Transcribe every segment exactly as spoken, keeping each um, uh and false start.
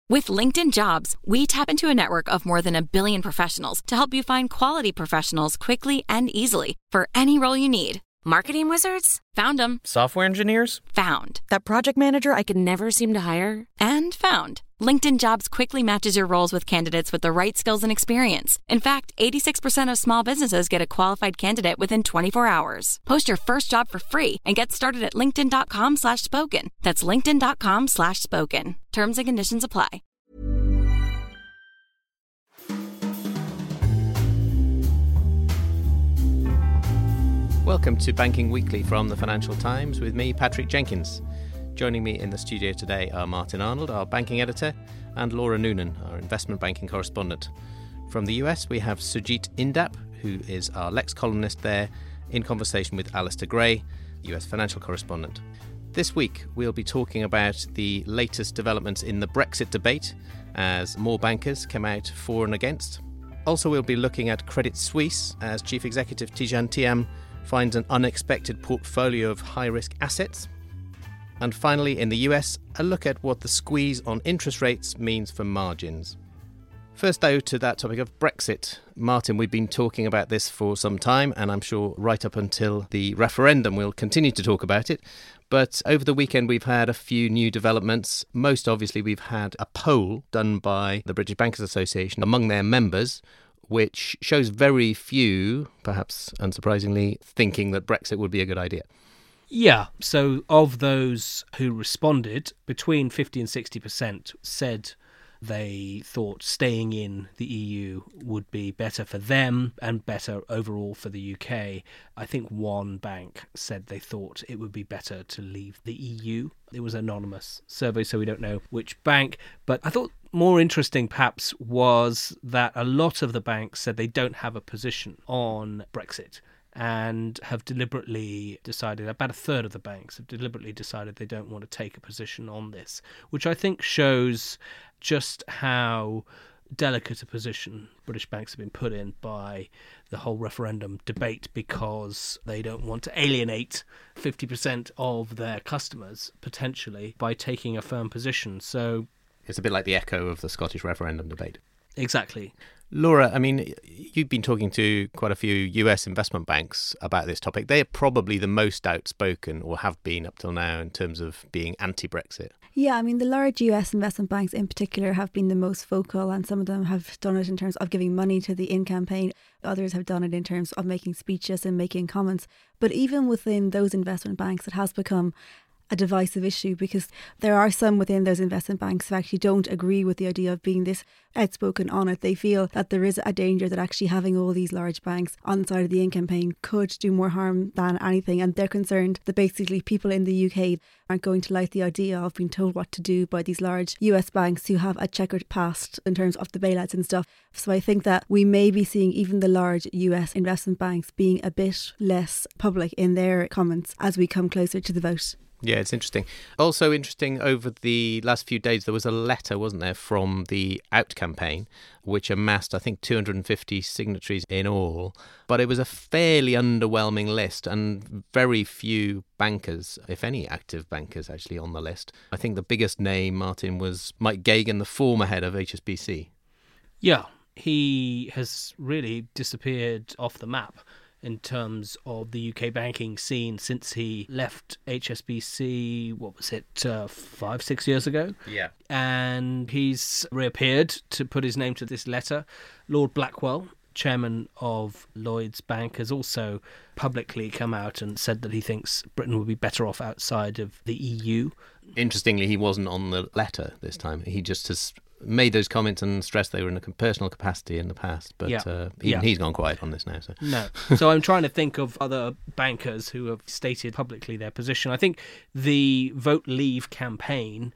With LinkedIn Jobs, we tap into a network of more than a billion professionals to help you find quality professionals quickly and easily for any role you need. Marketing wizards? Found them. Software engineers? Found. That project manager I could never seem to hire? And found. LinkedIn Jobs quickly matches your roles with candidates with the right skills and experience. In fact, eighty-six percent of small businesses get a qualified candidate within twenty-four hours. Post your first job for free and get started at linkedin.com slash spoken. That's linkedin.com slash spoken. Terms and conditions apply. Welcome to Banking Weekly from the Financial Times with me, Patrick Jenkins. Joining me in the studio today are Martin Arnold, our banking editor, and Laura Noonan, our investment banking correspondent. From the U S, we have Sujit Indap, who is our Lex columnist there, in conversation with Alistair Gray, U S financial correspondent. This week, we'll be talking about the latest developments in the Brexit debate, as more bankers come out for and against. Also, we'll be looking at Credit Suisse, as Chief Executive Tidjane Thiam finds an unexpected portfolio of high-risk assets. And finally, in the U S, a look at what the squeeze on interest rates means for margins. First, though, to that topic of Brexit. Martin, we've been talking about this for some time, and I'm sure right up until the referendum we'll continue to talk about it. But over the weekend, we've had a few new developments. Most obviously, we've had a poll done by the British Bankers Association among their members, which shows very few, perhaps unsurprisingly, thinking that Brexit would be a good idea. Yeah, so of those who responded, between fifty and sixty percent said they thought staying in the E U would be better for them and better overall for the U K. I think one bank said they thought it would be better to leave the E U. It was an anonymous survey, so we don't know which bank. But I thought more interesting perhaps was that a lot of the banks said they don't have a position on Brexit and have deliberately decided, about a third of the banks have deliberately decided they don't want to take a position on this, which I think shows just how delicate a position British banks have been put in by the whole referendum debate, because they don't want to alienate fifty percent of their customers, potentially, by taking a firm position. So it's a bit like the echo of the Scottish referendum debate. Exactly. Laura, I mean, you've been talking to quite a few U S investment banks about this topic. They are probably the most outspoken, or have been up till now, in terms of being anti-Brexit. Yeah, I mean, the large U S investment banks in particular have been the most vocal, and some of them have done it in terms of giving money to the In campaign. Others have done it in terms of making speeches and making comments. But even within those investment banks, it has become a divisive issue, because there are some within those investment banks who actually don't agree with the idea of being this outspoken on it. They feel that there is a danger that actually having all these large banks on the side of the In campaign could do more harm than anything, and they're concerned that basically people in the U K aren't going to like the idea of being told what to do by these large U S banks who have a checkered past in terms of the bailouts and stuff. So I think that we may be seeing even the large U S investment banks being a bit less public in their comments as we come closer to the vote. Yeah, it's interesting. Also interesting, over the last few days, there was a letter, wasn't there, from the Out campaign, which amassed, I think, two hundred fifty signatories in all. But it was a fairly underwhelming list, and very few bankers, if any active bankers, actually on the list. I think the biggest name, Martin, was Mike Gagan, the former head of H S B C. Yeah, he has really disappeared off the map in terms of the U K banking scene since he left H S B C, what was it, uh, five, six years ago? Yeah. And he's reappeared to put his name to this letter. Lord Blackwell, chairman of Lloyds Bank, has also publicly come out and said that he thinks Britain would be better off outside of the E U. Interestingly, he wasn't on the letter this time. He just has made those comments and stressed they were in a personal capacity in the past, but yeah. uh, even yeah. he's gone quiet on this now. So. No. So I'm trying to think of other bankers who have stated publicly their position. I think the Vote Leave campaign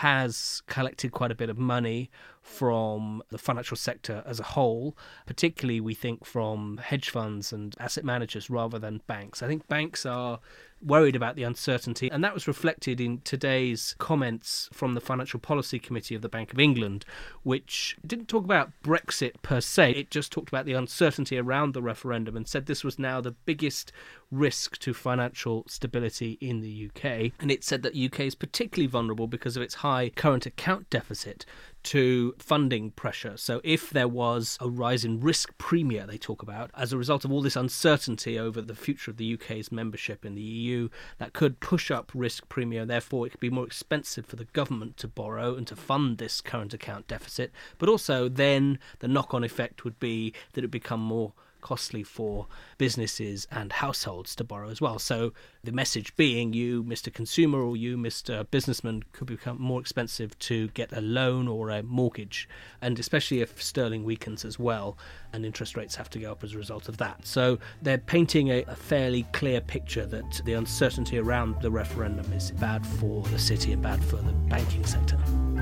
has collected quite a bit of money from the financial sector as a whole, particularly we think from hedge funds and asset managers rather than banks. I think banks are worried about the uncertainty, and that was reflected in today's comments from the Financial Policy Committee of the Bank of England, which didn't talk about Brexit per se. It just talked about the uncertainty around the referendum and said this was now the biggest risk to financial stability in the U K. And it said that U K is particularly vulnerable because of its high current account deficit to funding pressure. So if there was a rise in risk premia, they talk about, as a result of all this uncertainty over the future of the U K's membership in the E U, that could push up risk premia. Therefore, it could be more expensive for the government to borrow and to fund this current account deficit. But also then the knock-on effect would be that it would become more costly for businesses and households to borrow as well. So the message being, you, Mister Consumer, or you, Mister Businessman, could become more expensive to get a loan or a mortgage, and especially if sterling weakens as well, and interest rates have to go up as a result of that. So they're painting a, a fairly clear picture that the uncertainty around the referendum is bad for the city and bad for the banking sector.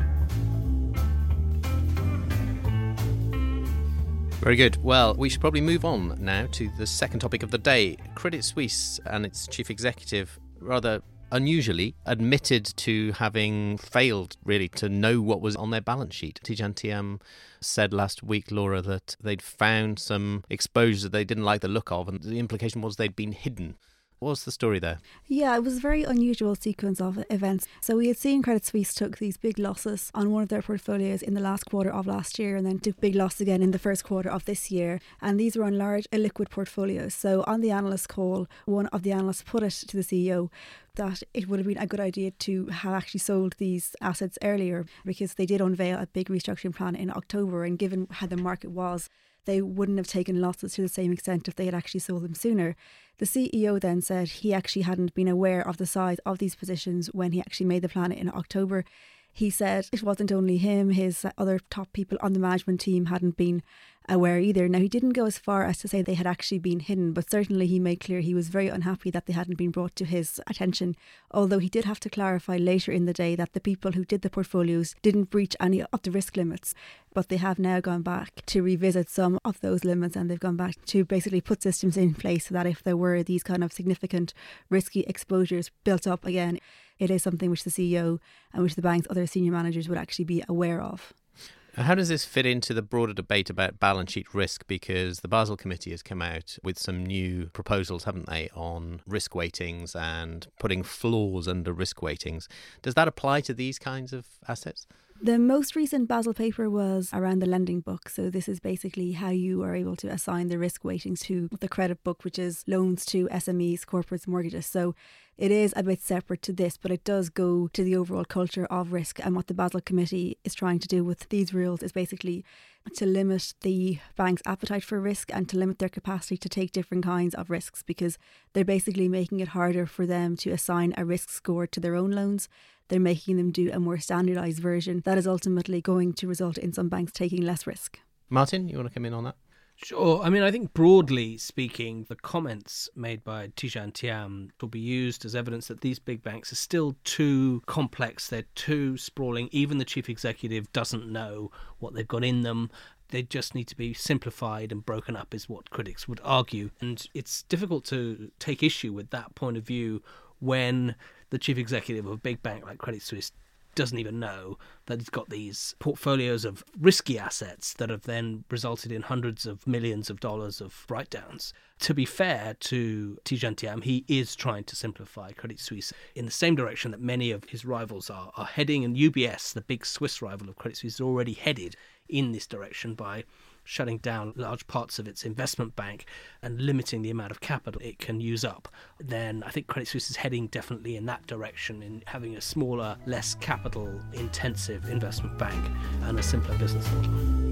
Very good. Well, we should probably move on now to the second topic of the day. Credit Suisse and its chief executive, rather unusually, admitted to having failed, really, to know what was on their balance sheet. Tidjane Thiam said last week, Laura, that they'd found some exposures that they didn't like the look of, and the implication was they'd been hidden. What's the story there? Yeah, it was a very unusual sequence of events. So we had seen Credit Suisse took these big losses on one of their portfolios in the last quarter of last year, and then took big loss again in the first quarter of this year. And these were on large illiquid portfolios. So on the analyst call, one of the analysts put it to the C E O that it would have been a good idea to have actually sold these assets earlier, because they did unveil a big restructuring plan in October, and given how the market was, they wouldn't have taken losses to the same extent if they had actually sold them sooner. The C E O then said he actually hadn't been aware of the size of these positions when he actually made the plan in October. He said it wasn't only him, his other top people on the management team hadn't been aware either. Now, he didn't go as far as to say they had actually been hidden, but certainly he made clear he was very unhappy that they hadn't been brought to his attention, although he did have to clarify later in the day that the people who did the portfolios didn't breach any of the risk limits, but they have now gone back to revisit some of those limits, and they've gone back to basically put systems in place so that if there were these kind of significant risky exposures built up again, it is something which the C E O and which the bank's other senior managers would actually be aware of. How does this fit into the broader debate about balance sheet risk? Because the Basel Committee has come out with some new proposals, haven't they, on risk weightings and putting floors under risk weightings. Does that apply to these kinds of assets? The most recent Basel paper was around the lending book. So this is basically how you are able to assign the risk weightings to the credit book, which is loans to S M Es, corporates, mortgages. So it is a bit separate to this, but it does go to the overall culture of risk. And what the Basel Committee is trying to do with these rules is basically to limit the bank's appetite for risk and to limit their capacity to take different kinds of risks, because they're basically making it harder for them to assign a risk score to their own loans. They're making them do a more standardised version that is ultimately going to result in some banks taking less risk. Martin, you want to come in on that? Sure. I mean, I think broadly speaking, the comments made by Tidjane Thiam will be used as evidence that these big banks are still too complex. They're too sprawling. Even the chief executive doesn't know what they've got in them. They just need to be simplified and broken up, is what critics would argue. And it's difficult to take issue with that point of view when the chief executive of a big bank like Credit Suisse doesn't even know that it's got these portfolios of risky assets that have then resulted in hundreds of millions of dollars of write-downs. To be fair to Tidjane Thiam, he is trying to simplify Credit Suisse in the same direction that many of his rivals are, are heading, and U B S, the big Swiss rival of Credit Suisse, is already headed in this direction by shutting down large parts of its investment bank and limiting the amount of capital it can use up. Then I think Credit Suisse is heading definitely in that direction, in having a smaller, less capital-intensive investment bank and a simpler business model.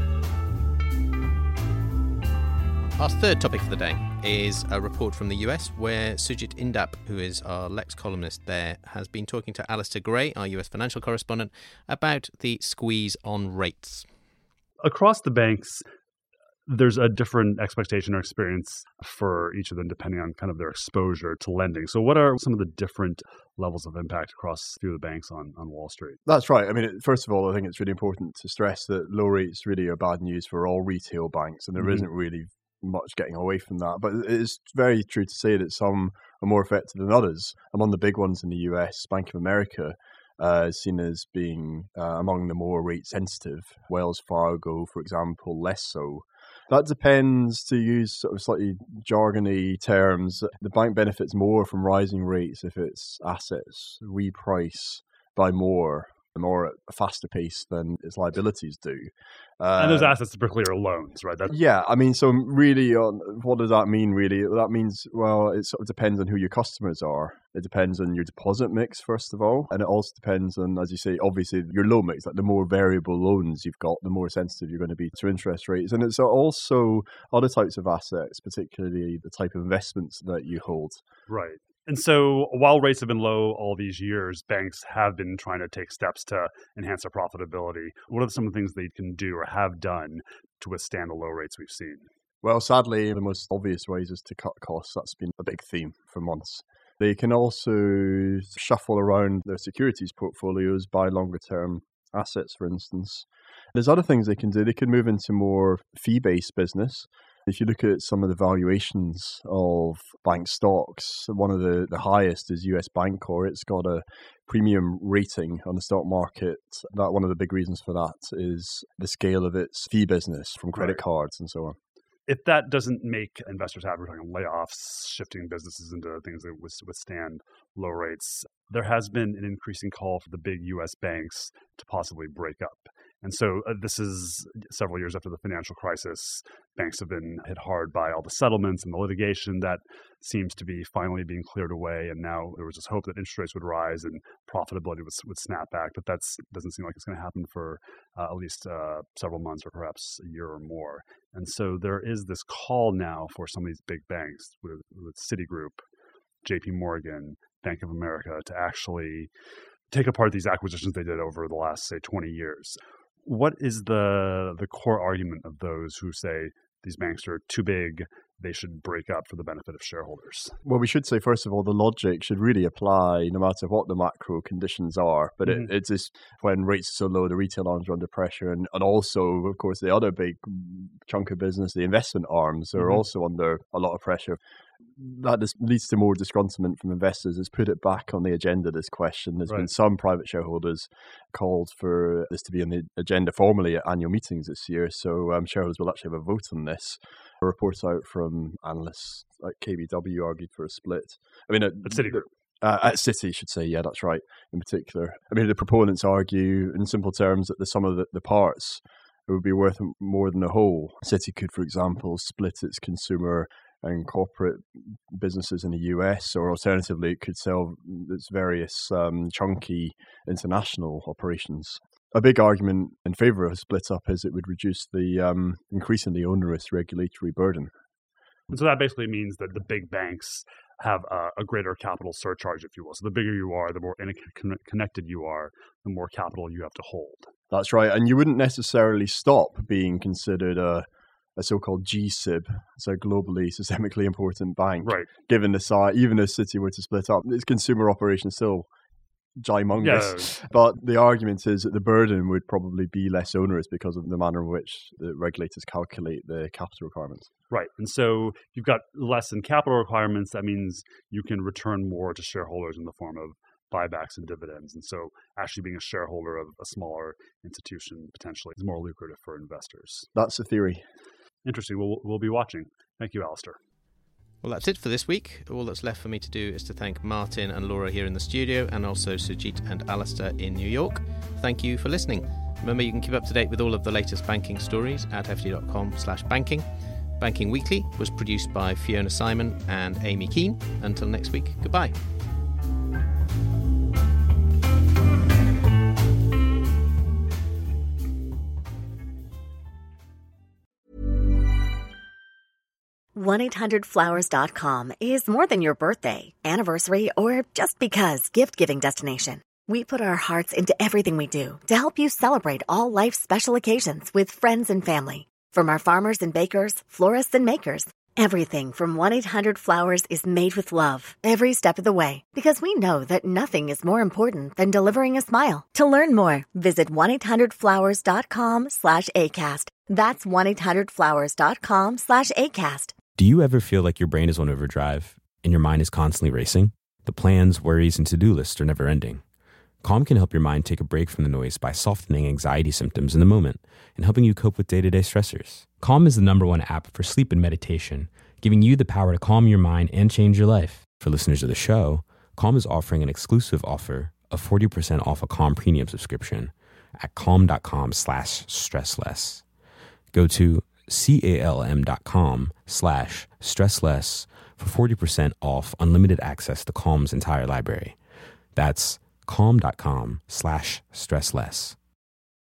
Our third topic for the day is a report from the U S where Sujit Indap, who is our Lex columnist there, has been talking to Alistair Gray, our U S financial correspondent, about the squeeze on rates. Across the banks, there's a different expectation or experience for each of them depending on kind of their exposure to lending. So what are some of the different levels of impact across through the banks on, on Wall Street? That's right. I mean, first of all, I think it's really important to stress that low rates really are bad news for all retail banks, and there mm-hmm. isn't really much getting away from that. But it is very true to say that some are more affected than others. Among the big ones in the U S, Bank of America Uh, is seen as being uh, among the more rate sensitive. Wells Fargo, for example, less so. That depends, to use sort of slightly jargony terms. The bank benefits more from rising rates if its assets reprice by more, more at a faster pace than its liabilities do. Uh, and those assets typically are loans, right? That's- yeah, I mean, so really, on what does that mean, really? That means, well, it sort of depends on who your customers are. It depends on your deposit mix, first of all. And it also depends on, as you say, obviously, your loan mix. Like the more variable loans you've got, the more sensitive you're going to be to interest rates. And it's also other types of assets, particularly the type of investments that you hold. Right. And so while rates have been low all these years, banks have been trying to take steps to enhance their profitability. What are some of the things they can do or have done to withstand the low rates we've seen? Well, sadly, the most obvious ways is to cut costs. That's been a big theme for months. They can also shuffle around their securities portfolios, buy longer-term assets, for instance. There's other things they can do. They can move into more fee-based business. If you look at some of the valuations of bank stocks, one of the, the highest is U S Bancorp. It's got a premium rating on the stock market. That one of the big reasons for that is the scale of its fee business from credit right. cards and so on. If that doesn't make investors happy, we're talking layoffs, shifting businesses into things that withstand low rates, there has been an increasing call for the big U S banks to possibly break up. And so uh, this is several years after the financial crisis. Banks have been hit hard by all the settlements and the litigation that seems to be finally being cleared away. And now there was this hope that interest rates would rise and profitability would, would snap back. But that doesn't seem like it's going to happen for uh, at least uh, several months or perhaps a year or more. And so there is this call now for some of these big banks with, with Citigroup, J P Morgan, Bank of America to actually take apart these acquisitions they did over the last, say, twenty years. What is the the core argument of those who say these banks are too big, they should break up for the benefit of shareholders? Well, we should say, first of all, the logic should really apply no matter what the macro conditions are. But mm-hmm. it, it's just when rates are so low, the retail arms are under pressure. And, and also, of course, the other big chunk of business, the investment arms, are mm-hmm. also under a lot of pressure. That just leads to more disgruntlement from investors. It's put it back on the agenda, this question. There's right. been some private shareholders called for this to be on the agenda formally at annual meetings this year. So um, shareholders will actually have a vote on this. A report out from analysts like K B W argued for a split. I mean, at, at Citigroup. Uh, at Citi, I should say. Yeah, that's right, in particular. I mean, the proponents argue in simple terms that the sum of the, the parts would be worth more than the whole. Citi could, for example, split its consumer and corporate businesses in the U S, or alternatively, it could sell its various um, chunky international operations. A big argument in favour of a split up is it would reduce the um, increasingly onerous regulatory burden. And so that basically means that the big banks have a, a greater capital surcharge, if you will. So the bigger you are, the more connected you are, the more capital you have to hold. That's right. And you wouldn't necessarily stop being considered a a so-called G S I B, so globally systemically important bank, right? Given the size, even if Citi were to split up, its consumer operation is still gymongous. Yeah. But the argument is that the burden would probably be less onerous because of the manner in which the regulators calculate the capital requirements. Right. And so you've got less in capital requirements. That means you can return more to shareholders in the form of buybacks and dividends. And so actually being a shareholder of a smaller institution potentially is more lucrative for investors. That's the theory. Interesting. We'll, we'll be watching. Thank you, Alistair. Well, that's it for this week. All that's left for me to do is to thank Martin and Laura here in the studio, and also Sujit and Alistair in New York. Thank you for listening. Remember, you can keep up to date with all of the latest banking stories at ft.com slash banking. Banking Weekly was produced by Fiona Simon and Amy Keane. Until next week, goodbye. one eight hundred flowers dot com is more than your birthday, anniversary, or just because gift-giving destination. We put our hearts into everything we do to help you celebrate all life's special occasions with friends and family. From our farmers and bakers, florists and makers, everything from one eight hundred flowers is made with love every step of the way, because we know that nothing is more important than delivering a smile. To learn more, visit one eight hundred flowers dot com slash ACAST. That's one eight hundred flowers dot com slash ACAST. Do you ever feel like your brain is on overdrive and your mind is constantly racing? The plans, worries, and to-do lists are never ending. Calm can help your mind take a break from the noise by softening anxiety symptoms in the moment and helping you cope with day-to-day stressors. Calm is the number one app for sleep and meditation, giving you the power to calm your mind and change your life. For listeners of the show, Calm is offering an exclusive offer of forty percent off a Calm premium subscription at calm.com slash stressless. Go to calm.com slash stressless for forty percent off unlimited access to Calm's entire library. That's calm.com slash stressless.